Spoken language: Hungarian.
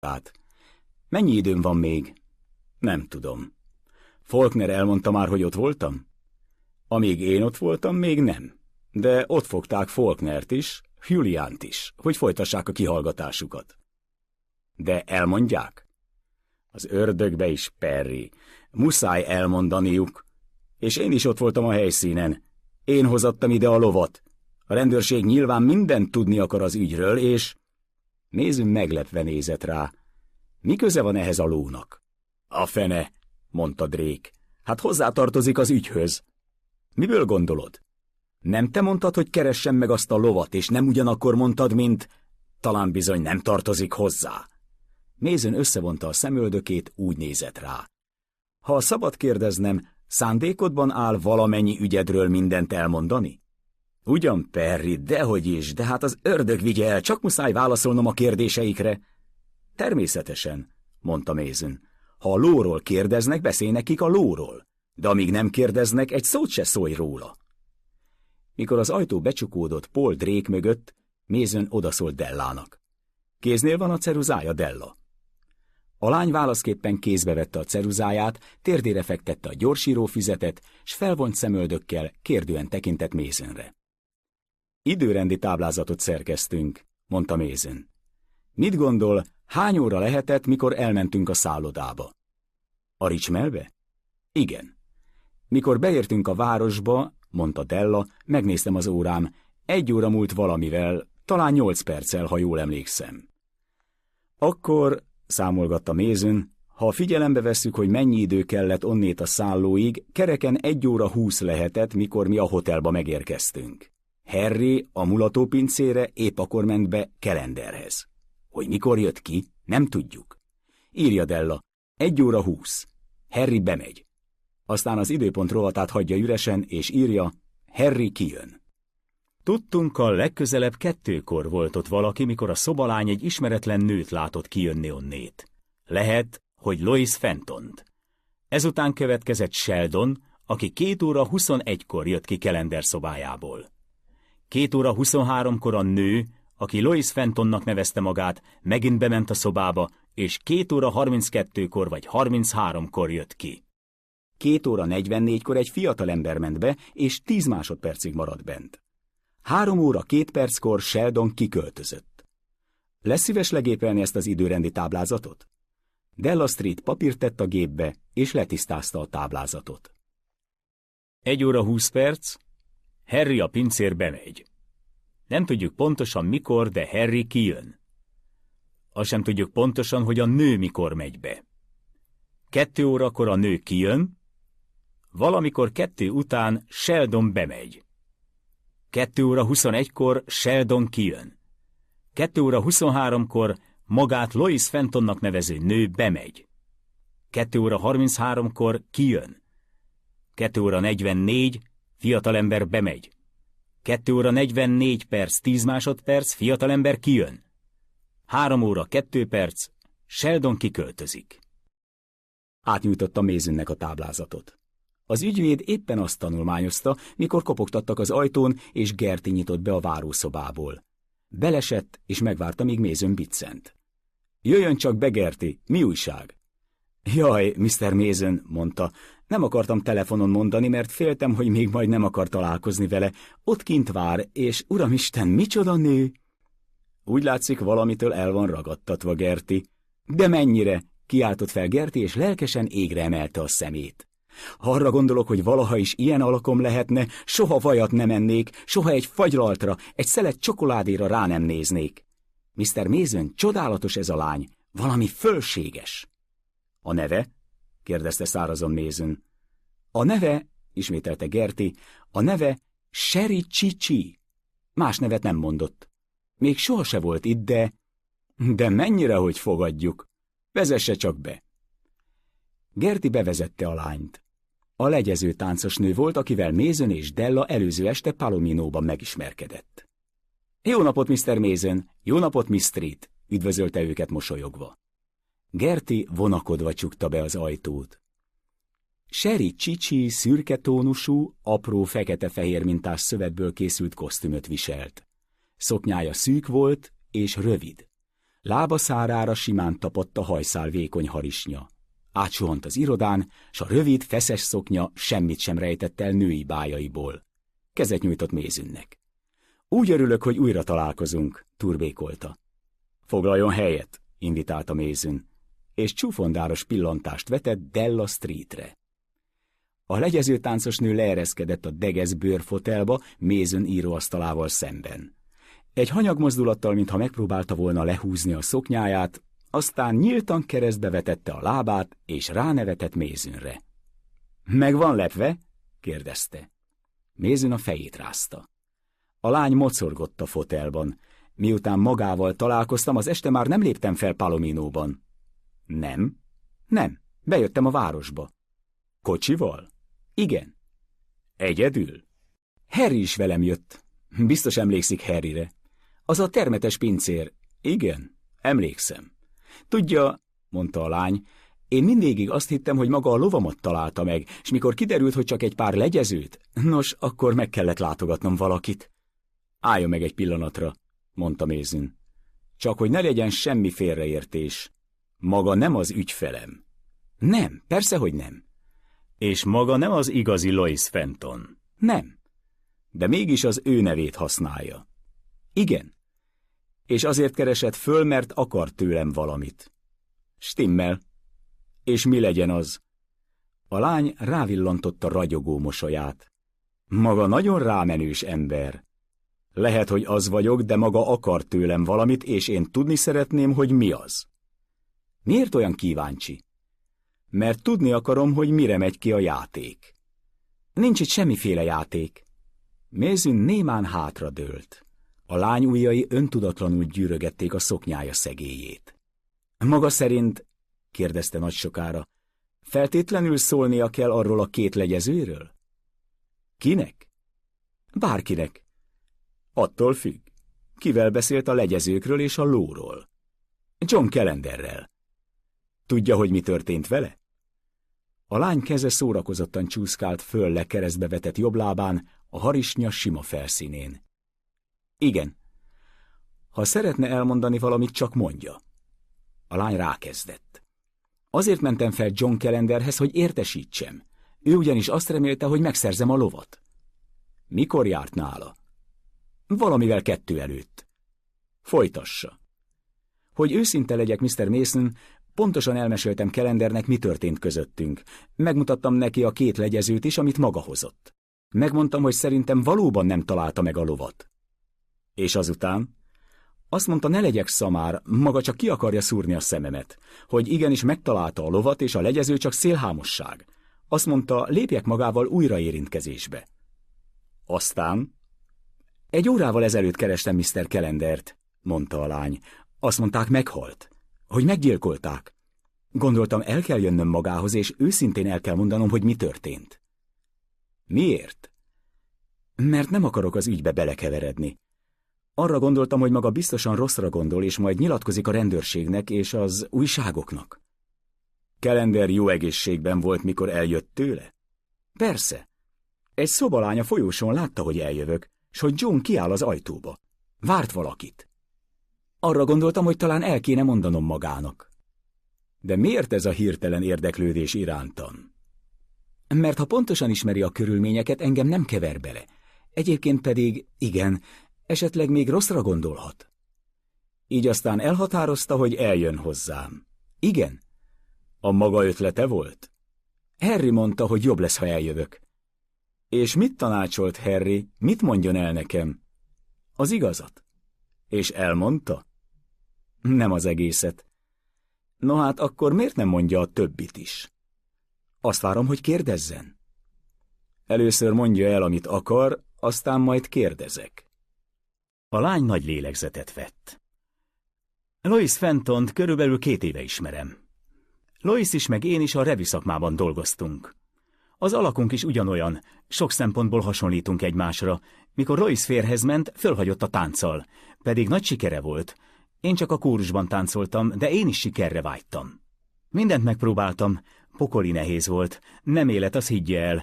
át. Mennyi időm van még? Nem tudom. Faulkner elmondta már, hogy ott voltam? Amíg én ott voltam, még nem. De ott fogták Faulknert is, Juliánt is, hogy folytassák a kihallgatásukat. De elmondják? Az ördögbe is, Perry. Muszáj elmondaniuk. És én is ott voltam a helyszínen. Én hozattam ide a lovat. A rendőrség nyilván mindent tudni akar az ügyről, és... Mason meglepve nézett rá. Mi köze van ehhez a lónak? A fene, mondta Drake. Hát hozzátartozik az ügyhöz. Miből gondolod? Nem te mondtad, hogy keressem meg azt a lovat, és nem ugyanakkor mondtad, mint... Talán bizony nem tartozik hozzá. Mason összevonta a szemöldökét, úgy nézett rá. Ha szabad kérdeznem, szándékodban áll valamennyi ügyedről mindent elmondani? Ugyan, Perry, dehogy is, de hát az ördög vigye el, csak muszáj válaszolnom a kérdéseikre. Természetesen, mondta Mason. Ha a lóról kérdeznek, beszélj nekik a lóról, de amíg nem kérdeznek, egy szót se szólj róla. Mikor az ajtó becsukódott Paul Drake mögött, Mason odaszólt Dellának. Kéznél van a ceruzája, Della? A lány válaszképpen kézbe vette a ceruzáját, térdére fektette a gyorsírófüzetet, s felvont szemöldökkel kérdően tekintett Masonre. Időrendi táblázatot szerkeztünk, mondta Mason. Mit gondol, hány óra lehetett, mikor elmentünk a szállodába? A Richmondbe? Igen. Mikor beértünk a városba, mondta Della, megnéztem az órám, 1 óra múlt valamivel, talán 8 perccel, ha jól emlékszem. Akkor, számolgatta Mason, ha figyelembe vesszük, hogy mennyi idő kellett onnét a szállóig, kereken 1 óra 20 lehetett, mikor mi a hotelba megérkeztünk. Harry a mulatópincére épp akkor ment be Calendarhez. Hogy mikor jött ki, nem tudjuk. Írja Della, 1 óra 20. Harry bemegy. Aztán az időpont rovatát hagyja üresen, és írja, Harry kijön. Tudtunkkal legközelebb 2-kor volt ott valaki, mikor a szobalány egy ismeretlen nőt látott kijönni onnét. Lehet, hogy Lois Fentont. Ezután következett Sheldon, aki 2 óra 21-kor jött ki Calendar szobájából. 2 óra 23-kor a nő, aki Lois Fentonnak nevezte magát, megint bement a szobába, és 2 óra 32-kor vagy 33-kor jött ki. 2 óra 44-kor egy fiatalember ment be, és 10 másodpercig maradt bent. 3 óra 2 perckor Sheldon kiköltözött. Lesz szíves legépelni ezt az időrendi táblázatot? Della Street papírt tett a gépbe, és letisztázta a táblázatot. 1 óra 20 perc, Harry a pincér bemegy. Nem tudjuk pontosan mikor, de Harry kijön. Azt sem tudjuk pontosan, hogy a nő mikor megy be. 2 órakor a nő kijön, valamikor 2 után Sheldon bemegy. 2 óra 21-kor Sheldon kijön. 2 óra 23-kor magát Lois Fentonnak nevező nő bemegy. 2 óra 33-kor kijön. 2 óra 44, fiatalember bemegy. 2 óra 44 perc 10 másodperc, fiatalember kijön. 3 óra 2 perc, Sheldon kiköltözik. Átnyújtotta Masonnek a táblázatot. Az ügyvéd éppen azt tanulmányozta, mikor kopogtattak az ajtón, és Gertie nyitott be a várószobából. Belesett, és megvárta, míg Mason biccent. Jöjjön csak be, Gertie, mi újság? Jaj, Mr. Mason, mondta, nem akartam telefonon mondani, mert féltem, hogy még majd nem akar találkozni vele. Ott kint vár, és uramisten, micsoda nő! Úgy látszik, valamitől el van ragadtatva, Gertie. De mennyire? Kiáltott fel Gertie, és lelkesen égre emelte a szemét. Ha arra gondolok, hogy valaha is ilyen alakom lehetne, soha vajat nem ennék, soha egy fagylaltra, egy szelet csokoládéra rá nem néznék. Mr. Mason, csodálatos ez a lány, valami fölséges. A neve? kérdezte szárazon Mason. A neve, ismételte Gertie, a neve Sherry Chichi. Más nevet nem mondott. Még soha se volt itt, de mennyire, hogy fogadjuk. Vezesse csak be. Gertie bevezette a lányt. A legyező táncosnő volt, akivel Mason és Della előző este Palominóban megismerkedett. Jó napot, Mr. Mason! Jó napot, Miss Street! Üdvözölte őket mosolyogva. Gertie vonakodva csukta be az ajtót. Sherry Chichi szürke tónusú, apró fekete-fehér mintás szövetből készült kosztümöt viselt. Szoknyája szűk volt és rövid. Lába szárára simán tapadt a hajszál vékony harisnya. Átsuhant az irodán, s a rövid, feszes szoknya semmit sem rejtett el női bájaiból. Kezet nyújtott Mézünnek. Úgy örülök, hogy újra találkozunk, turbékolta. Foglaljon helyet, invitálta Mézün, és csúfondáros pillantást vetett Della Streetre. A legyező táncosnő leereszkedett a degesz bőrfotelba Mézün íróasztalával szemben. Egy hanyag mozdulattal, mintha megpróbálta volna lehúzni a szoknyáját, aztán nyíltan keresztbe vetette a lábát, és ránevetett Mézünre. Meg van lepve? kérdezte. Mézün a fejét rázta. A lány mocorgott a fotelban. Miután magával találkoztam, az este már nem léptem fel Palominóban. Nem? Nem, bejöttem a városba. Kocsival? Igen. Egyedül? Harry is velem jött. Biztos emlékszik Harryre. Az a termetes pincér. Igen, emlékszem. Tudja, mondta a lány, én mindvégig azt hittem, hogy maga a lovamat találta meg, és mikor kiderült, hogy csak egy pár legyezőt, nos, akkor meg kellett látogatnom valakit. Álljon meg egy pillanatra, mondta Mézün. Csak hogy ne legyen semmi félreértés. Maga nem az ügyfelem. Nem, persze, hogy nem. És maga nem az igazi Lois Fenton. Nem. De mégis az ő nevét használja. Igen. És azért keresett föl, mert akar tőlem valamit. Stimmel. És mi legyen az? A lány rávillantotta ragyogó mosolyát. Maga nagyon rámenős ember. Lehet, hogy az vagyok, de maga akar tőlem valamit, és én tudni szeretném, hogy mi az. Miért olyan kíváncsi? Mert tudni akarom, hogy mire megy ki a játék. Nincs itt semmiféle játék. Mézün némán hátradőlt. A lány ujjai öntudatlanul gyűrögették a szoknyája szegélyét. Maga szerint, kérdezte nagysokára, feltétlenül szólnia kell arról a két legyezőről? Kinek? Bárkinek. Attól függ. Kivel beszélt a legyezőkről és a lóról? John Calendarrel. Tudja, hogy mi történt vele? A lány keze szórakozottan csúszkált föl le keresztbe vetett jobb lábán, a harisnya sima felszínén. Igen. Ha szeretne elmondani valamit, csak mondja. A lány rákezdett. Azért mentem fel John Calendarhez, hogy értesítsem. Ő ugyanis azt remélte, hogy megszerzem a lovat. Mikor járt nála? Valamivel 2 előtt. Folytassa. Hogy őszinte legyek, Mr. Mason, pontosan elmeséltem Calendarnek, mi történt közöttünk. Megmutattam neki a 2 legyezőt is, amit maga hozott. Megmondtam, hogy szerintem valóban nem találta meg a lovat. És azután? Azt mondta, ne legyek szamár, maga csak ki akarja szúrni a szememet, hogy igenis megtalálta a lovat, és a legyező csak szélhámosság. Azt mondta, lépjek magával újra érintkezésbe. Aztán? 1 órával ezelőtt kerestem Mr. Calendart, mondta a lány. Azt mondták, meghalt, hogy meggyilkolták. Gondoltam, el kell jönnöm magához, és őszintén el kell mondanom, hogy mi történt. Miért? Mert nem akarok az ügybe belekeveredni. Arra gondoltam, hogy maga biztosan rosszra gondol, és majd nyilatkozik a rendőrségnek és az újságoknak. Calendar jó egészségben volt, mikor eljött tőle? Persze. Egy szobalány a folyosón látta, hogy eljövök, s hogy John kiáll az ajtóba. Várt valakit. Arra gondoltam, hogy talán el kéne mondanom magának. De miért ez a hirtelen érdeklődés irántam? Mert ha pontosan ismeri a körülményeket, engem nem kever bele. Egyébként pedig, igen, esetleg még rosszra gondolhat. Így aztán elhatározta, hogy eljön hozzám. Igen. A maga ötlete volt? Harry mondta, hogy jobb lesz, ha eljövök. És mit tanácsolt Harry, mit mondjon el nekem? Az igazat. És elmondta? Nem az egészet. No hát akkor miért nem mondja a többit is? Azt várom, hogy kérdezzen. Először mondja el, amit akar, aztán majd kérdezek. A lány nagy lélegzetet vett. Lois Fentont körülbelül 2 éve ismerem. Lois is meg én is a revű szakmában dolgoztunk. Az alakunk is ugyanolyan, sok szempontból hasonlítunk egymásra. Mikor Lois férhez ment, fölhagyott a tánccal, pedig nagy sikere volt. Én csak a kórusban táncoltam, de én is sikerre vágytam. Mindent megpróbáltam, pokoli nehéz volt, nem élet, az higgye el,